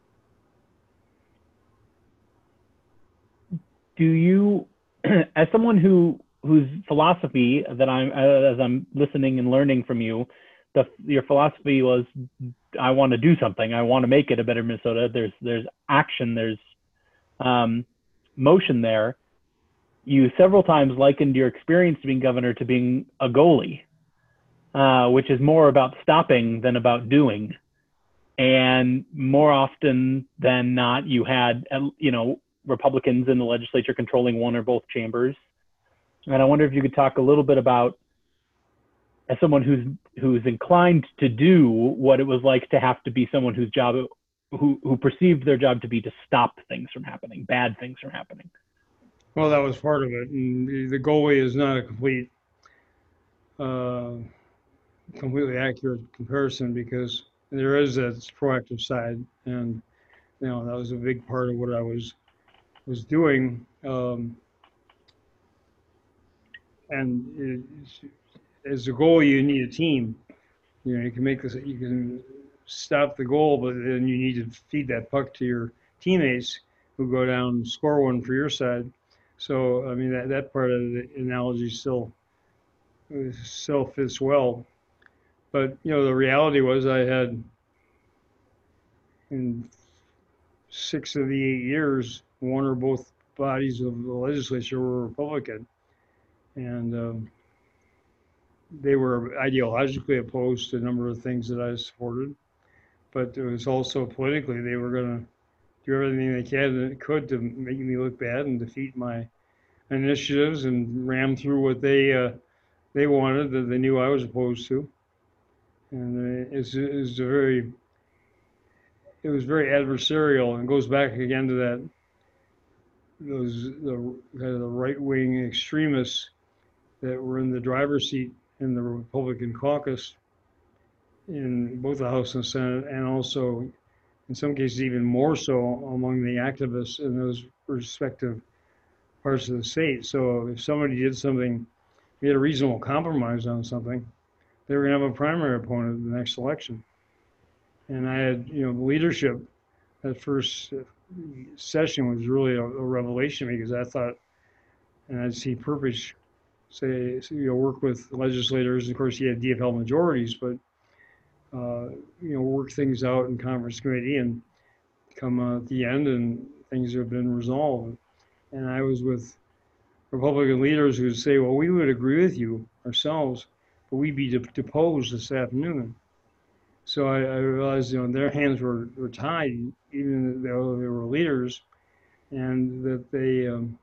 Do you, as someone who whose philosophy that I'm as I'm listening and learning from you, the your philosophy was, I want to do something. I want to make it a better Minnesota. There's there's action. There's um, motion there. You several times likened your experience being governor to being a goalie, uh, which is more about stopping than about doing. And more often than not, you had, you know, Republicans in the legislature controlling one or both chambers. And I wonder if you could talk a little bit about, as someone who's who's inclined to do, what it was like to have to be someone whose job, who who perceived their job to be to stop things from happening, bad things from happening. Well, that was part of it. And the, the goalie is not a complete, uh, completely accurate comparison, because there is that proactive side, and you know that was a big part of what I was was doing. Um, and it, as a goalie, you need a team. You know, you can make this, you can stop the goal, but then you need to feed that puck to your teammates who go down and score one for your side. So, I mean, that, that part of the analogy still still fits well. But, you know, the reality was I had, in six of the eight years, one or both bodies of the legislature were Republican. And um, they were ideologically opposed to a number of things that I supported. But it was also politically, they were going to do everything they can, could to make me look bad and defeat my initiatives and ram through what they uh, they wanted that they knew I was opposed to. And it's, it's a very, it was very adversarial, and goes back again to that, those the kind of the right-wing extremists that were in the driver's seat in the Republican caucus in both the House and Senate, and also in some cases even more so among the activists in those respective parts of the state. So if somebody did something, we had a reasonable compromise on something, they were going to have a primary opponent in the next election. And I had, you know, leadership. That first session was really a, a revelation, because I thought, and I'd see Perpich say, you know, work with legislators. Of course, he had D F L majorities, but uh, you know, work things out in conference committee and come uh, at the end, and things have been resolved. And I was with Republican leaders who would say, well, we would agree with you ourselves, but we'd be de- deposed this afternoon. So I, I realized, you know, their hands were, were tied, even though they were leaders, and that they um,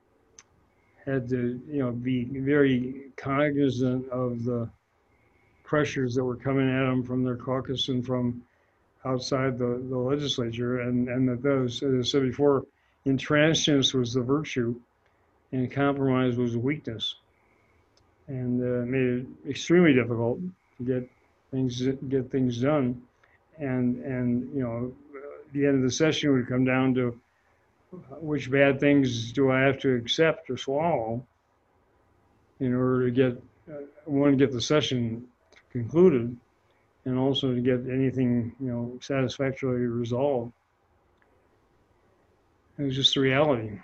had to, you know, be very cognizant of the pressures that were coming at them from their caucus and from outside the, the legislature, and, and that those, as I said before, intransigence was the virtue and compromise was a weakness. And uh, made it extremely difficult to get things get things done. And, and you know, the end of the session would come down to which bad things do I have to accept or swallow in order to get, uh, one, get the session concluded, and also to get anything, you know, satisfactorily resolved. It was just the reality.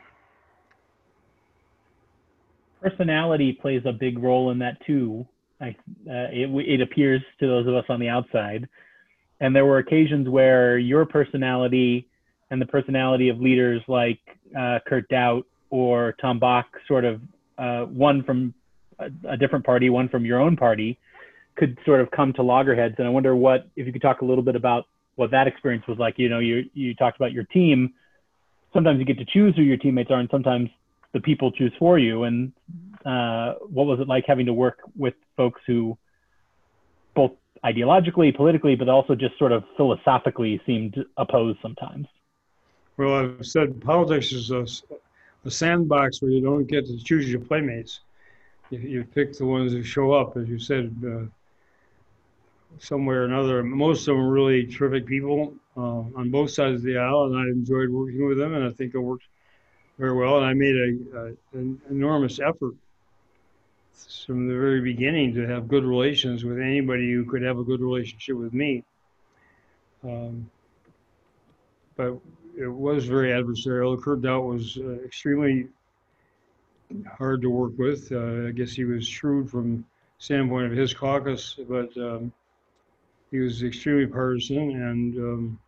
Personality plays a big role in that too. I, uh, it, it appears to those of us on the outside. And there were occasions where your personality and the personality of leaders like uh, Kurt Daudt or Tom Bach, sort of uh, one from a, a different party, one from your own party, could sort of come to loggerheads. And I wonder what, if you could talk a little bit about what that experience was like. You know, you you talked about your team. Sometimes you get to choose who your teammates are, and sometimes the people choose for you. And uh, what was it like having to work with folks who both ideologically, politically, but also just sort of philosophically seemed opposed sometimes. Well, I've said politics is a, a sandbox where you don't get to choose your playmates. You, you pick the ones who show up, as you said, uh, somewhere or another. Most of them are really terrific people uh, on both sides of the aisle, and I enjoyed working with them, and I think it worked very well. And I made a, a, an enormous effort from the very beginning to have good relations with anybody who could have a good relationship with me. Um, but it was very adversarial. Kurt Daudt was uh, extremely hard to work with. Uh, I guess he was shrewd from the standpoint of his caucus, but um, he was extremely partisan and um,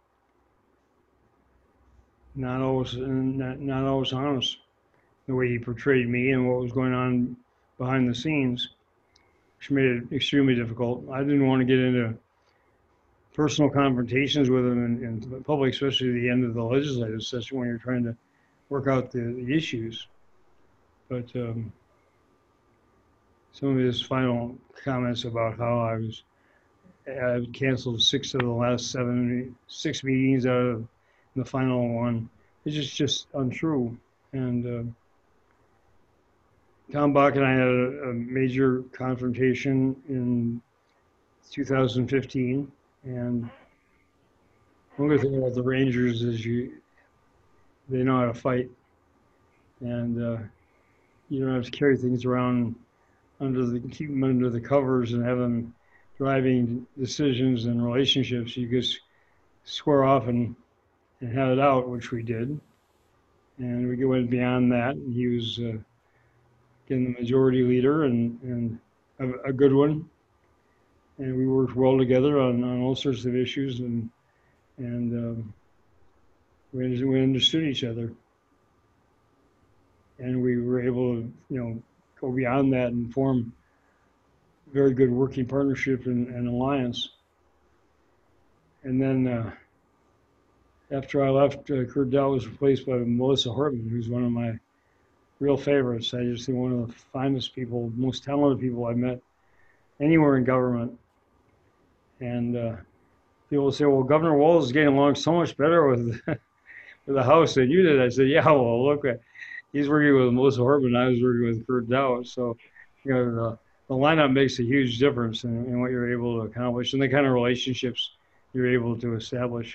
not always not, not always honest the way he portrayed me and what was going on behind the scenes, which made it extremely difficult. I didn't want to get into personal confrontations with him in, in public, especially at the end of the legislative session when you're trying to work out the, the issues. But um, some of his final comments about how I was I canceled six of the last seven, six meetings out of the final one. It's just, just untrue. And uh, Tom Bach and I had a, a major confrontation in two thousand fifteen. And one good thing about the Rangers is you, they know how to fight. And uh, you don't have to carry things around under the, keep them under the covers and have them driving decisions and relationships. You just square off and, and have it out, which we did. And we went beyond that. And he was, uh, again, the majority leader and, and a, a good one. And we worked well together on, on all sorts of issues, and and um, we, understood, we understood each other. And we were able to, you know, go beyond that and form very good working partnership and, and alliance. And then uh, after I left, uh, Kurt Daudt was replaced by Melissa Hortman, who's one of my real favorites. I just think one of the finest people, most talented people I've met anywhere in government. And uh, people say, well, Governor Walz is getting along so much better with, with the House than you did. I said, yeah, well, look, he's working with Melissa Hortman, I was working with Kurt Daudt. So, you know, the, the lineup makes a huge difference in, in what you're able to accomplish and the kind of relationships you're able to establish.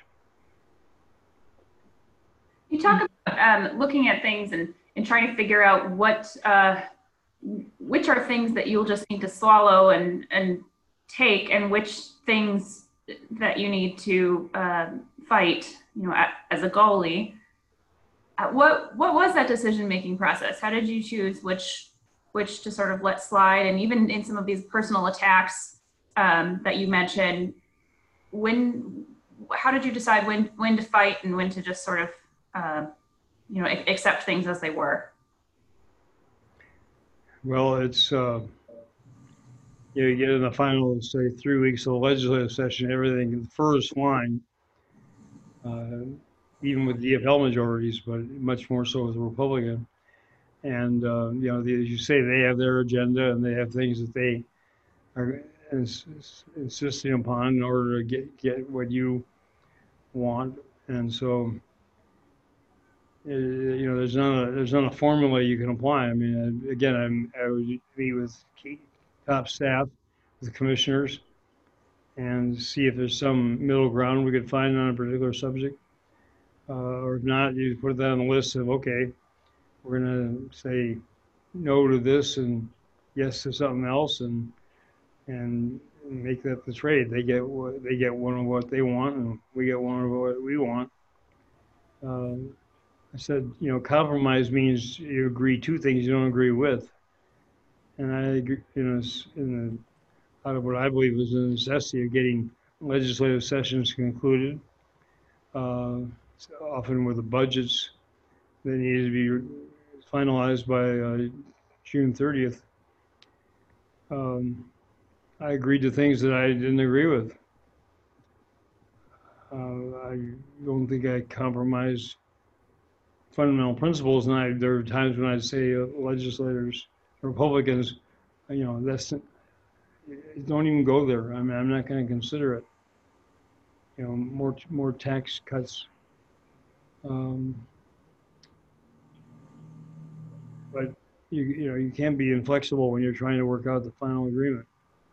You talk about um, looking at things and, and trying to figure out what, uh, which are things that you'll just need to swallow and, and take, and which things that you need to uh, fight, you know, as a goalie. Uh, what what was that decision-making process? How did you choose which which to sort of let slide? And even in some of these personal attacks um, that you mentioned, when how did you decide when when to fight and when to just sort of uh, you know accept things as they were? Well, it's uh, you know, you get in the final, say, three weeks of the legislative session, everything in the furthest line, uh, even with D F L majorities, but much more so with the Republican. And, uh, you know, the, as you say, they have their agenda and they have things that they are ins insisting upon in order to get, get what you want. And so, uh, you know, there's not a, there's not a formula you can apply. I mean, I, again, I'm, I would meet with key, top staff, with commissioners, and see if there's some middle ground we could find on a particular subject. Uh, or if not, you put that on the list of, okay, we're going to say no to this and yes to something else, and and make that the trade. They get what they get one of what they want, and we get one of what we want. Uh, I said, you know, compromise means you agree two things you don't agree with, and I agree, you know, in the out of what I believe is the necessity of getting legislative sessions concluded, uh, often with the budgets that need to be finalized by uh, June thirtieth. Um, I agreed to things that I didn't agree with. Uh, I don't think I compromised fundamental principles, and I, there are times when I say uh, legislators, Republicans, you know, that's don't even go there. I mean, I'm not going to consider it. You know, more more tax cuts. Um, but you you know you can't be inflexible when you're trying to work out the final agreement.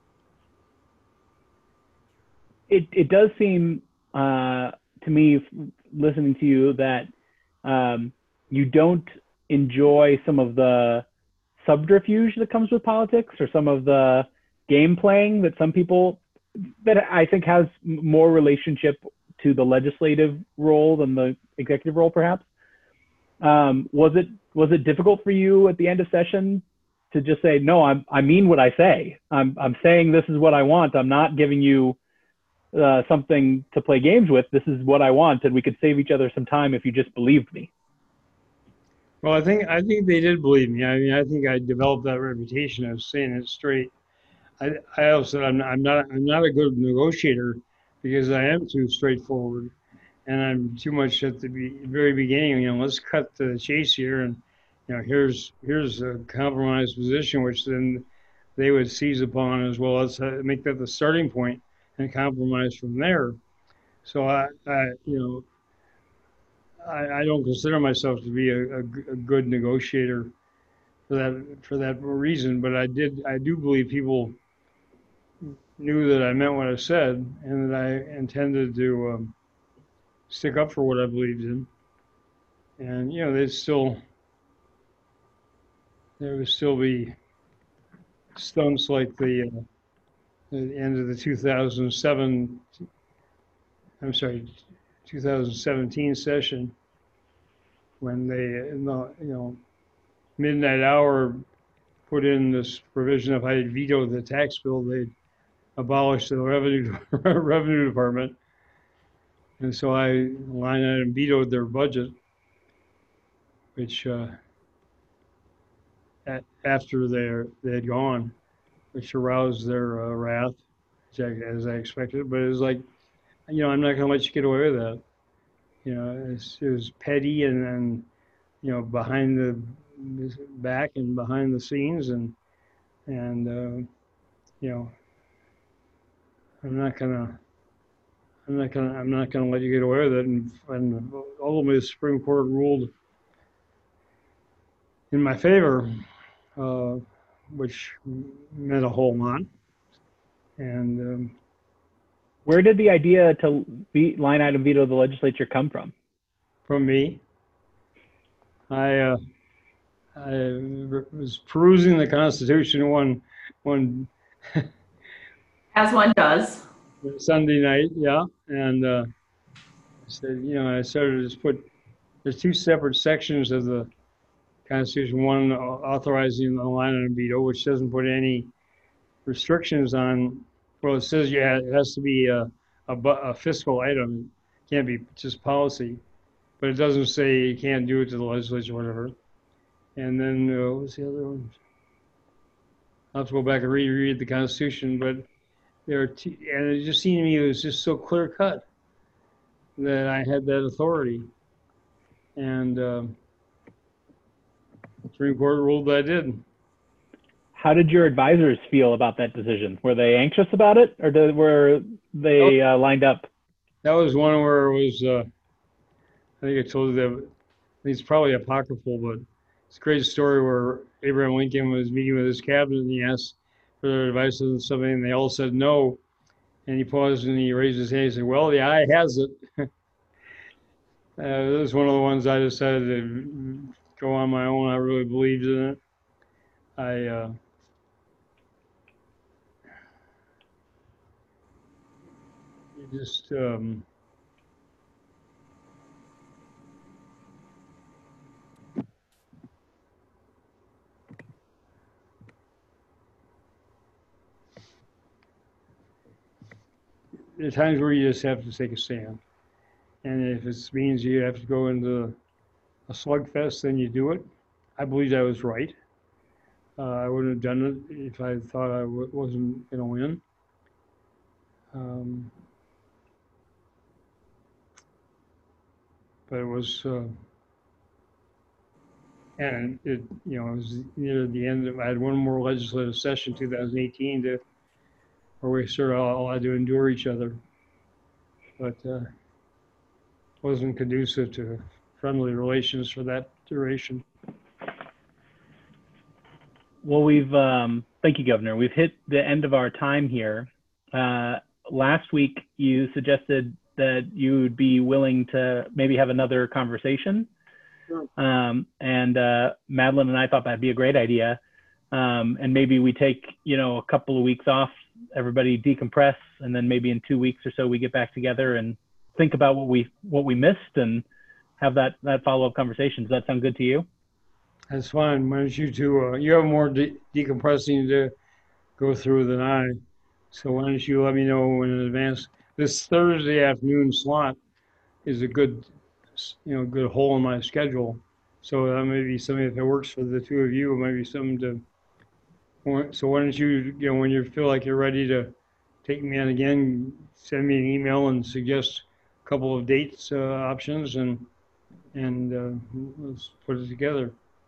It it does seem uh, to me, listening to you, that um, you don't enjoy some of the subterfuge that comes with politics, or some of the game playing that some people, that I think has more relationship to the legislative role than the executive role, perhaps. Um, was it was it difficult for you at the end of session to just say, no, I'm, I mean what I say. I'm I'm saying this is what I want. I'm not giving you uh, something to play games with. This is what I want, and we could save each other some time if you just believed me. Well, I think I think they did believe me. I mean, I think I developed that reputation of saying it straight. I, I also said I'm not, I'm not I'm not a good negotiator because I am too straightforward, and I'm too much at the be, very beginning. You know, let's cut to the chase here, and you know, here's here's a compromise position, which then they would seize upon as well. Let's uh, make that the starting point and compromise from there. So I, I you know, I, I don't consider myself to be a, a, a good negotiator for that for that reason. But I did I do believe people knew that I meant what I said and that I intended to um, stick up for what I believed in. And you know, there's still there would still be stunts like the, uh, the end of the two thousand seven. I'm sorry, two thousand seventeen session when they, in the, you know, midnight hour put in this provision if I had vetoed the tax bill, they'd abolish the revenue revenue department. And so I line item vetoed their budget, which uh, at, after they they had gone, which aroused their uh, wrath, which I, as I expected. But it was like, you know, I'm not going to let you get away with that. You know, it was, it was petty and then, you know, behind the back and behind the scenes, and and uh, you know, I'm not gonna, I'm not gonna, I'm not gonna let you get away with it. And, and ultimately, the Supreme Court ruled in my favor, uh, which meant a whole lot. And um, where did the idea to be line item veto the legislature come from? From me. I uh, I was perusing the Constitution one one as one does. Sunday night, yeah, and uh, I said, you know, I started to just put there's two separate sections of the Constitution. One authorizing the line item veto, which doesn't put any restrictions on. Well, it says yeah, it has to be a, a, a fiscal item. It can't be just policy. But it doesn't say you can't do it to the legislature or whatever. And then uh, what's the other one? I'll have to go back and reread the Constitution, but there are two, and it just seemed to me it was just so clear cut that I had that authority. And uh, the Supreme Court ruled that I did. How did your advisors feel about that decision? Were they anxious about it, or did, were they uh, lined up? That was one where it was. Uh, I think I told you that it's probably apocryphal, but it's a great story where Abraham Lincoln was meeting with his cabinet and he asked for their advice on something, and they all said no. And he paused and he raised his hand and said, "Well, the eye has it." uh, that was one of the ones I decided to go on my own. I really believed in it. I uh, just um, there are times where you just have to take a stand. And if it means you have to go into a slugfest, then you do it. I believed I was right. Uh, I wouldn't have done it if I thought I w- wasn't going to win. Um, but it was, uh, and it, you know, it was near the end of, I had one more legislative session, two thousand eighteen, to where we sort of all had to endure each other. But uh, wasn't conducive to friendly relations for that duration. Well, we've, um, thank you, Governor. We've hit the end of our time here. Uh, last week, you suggested that you would be willing to maybe have another conversation. Sure. Um, and uh, Madeline and I thought that'd be a great idea. Um, and maybe we take, you know, a couple of weeks off, everybody decompress, and then maybe in two weeks or so we get back together and think about what we what we missed and have that that follow-up conversation. Does that sound good to you? That's fine. Why don't you two, uh, you have more de decompressing to go through than I. So why don't you let me know in advance. This Thursday afternoon slot is a good, you know, good hole in my schedule. So that may be something, if it works for the two of you, maybe something to, so why don't you, you know, when you feel like you're ready to take me on again, send me an email and suggest a couple of dates, uh, options, and, and uh, let's put it together.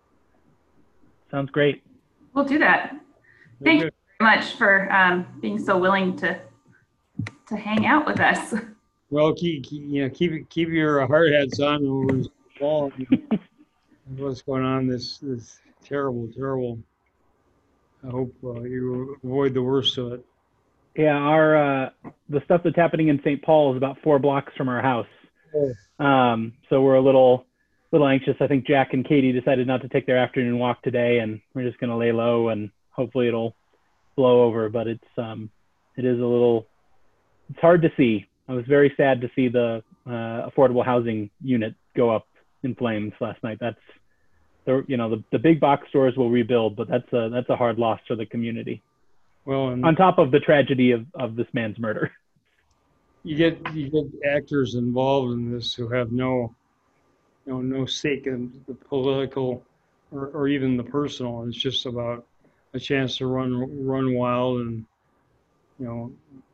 Sounds great. We'll do that. Thank you very much for um, being so willing to to hang out with us. Well, keep, keep you know keep keep your hard hats on over the fall. What's going on? This this terrible, terrible. I hope uh, you avoid the worst of it. Yeah, our uh, the stuff that's happening in Saint Paul is about four blocks from our house. Oh. Um, so we're a little little anxious. I think Jack and Katie decided not to take their afternoon walk today, and we're just going to lay low and hopefully it'll blow over. But it's um, it is a little, it's hard to see. I was very sad to see the uh, affordable housing unit go up in flames last night. That's the you know the, the big box stores will rebuild, but that's a that's a hard loss for the community. Well, and on top of the tragedy of, of this man's murder. You get you get actors involved in this who have no you know no stake in the political or, or even the personal. It's just about a chance to run run wild and you know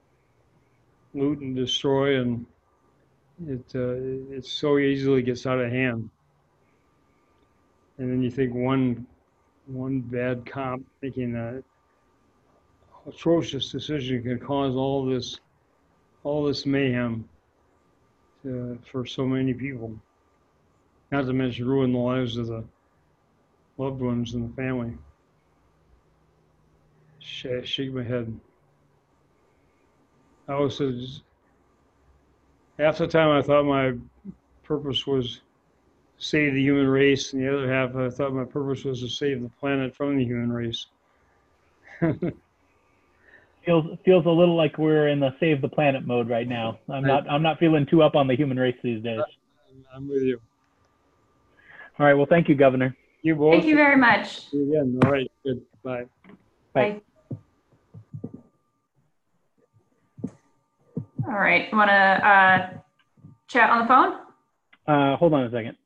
loot and destroy, and it uh, it so easily gets out of hand. And then you think one one bad cop making a atrocious decision can cause all this all this mayhem to, for so many people. Not to mention ruin the lives of the loved ones and the family. Sh shake my head. I also just, half the time I thought my purpose was save the human race, and the other half I thought my purpose was to save the planet from the human race. feels feels a little like we're in the save the planet mode right now. I'm not I'm not feeling too up on the human race these days. I'm with you. All right. Well, thank you, Governor. You both. Thank you very much. See you again. All right. Good. Bye. Bye. Bye. All right. Want to uh, chat on the phone? Uh, hold on a second.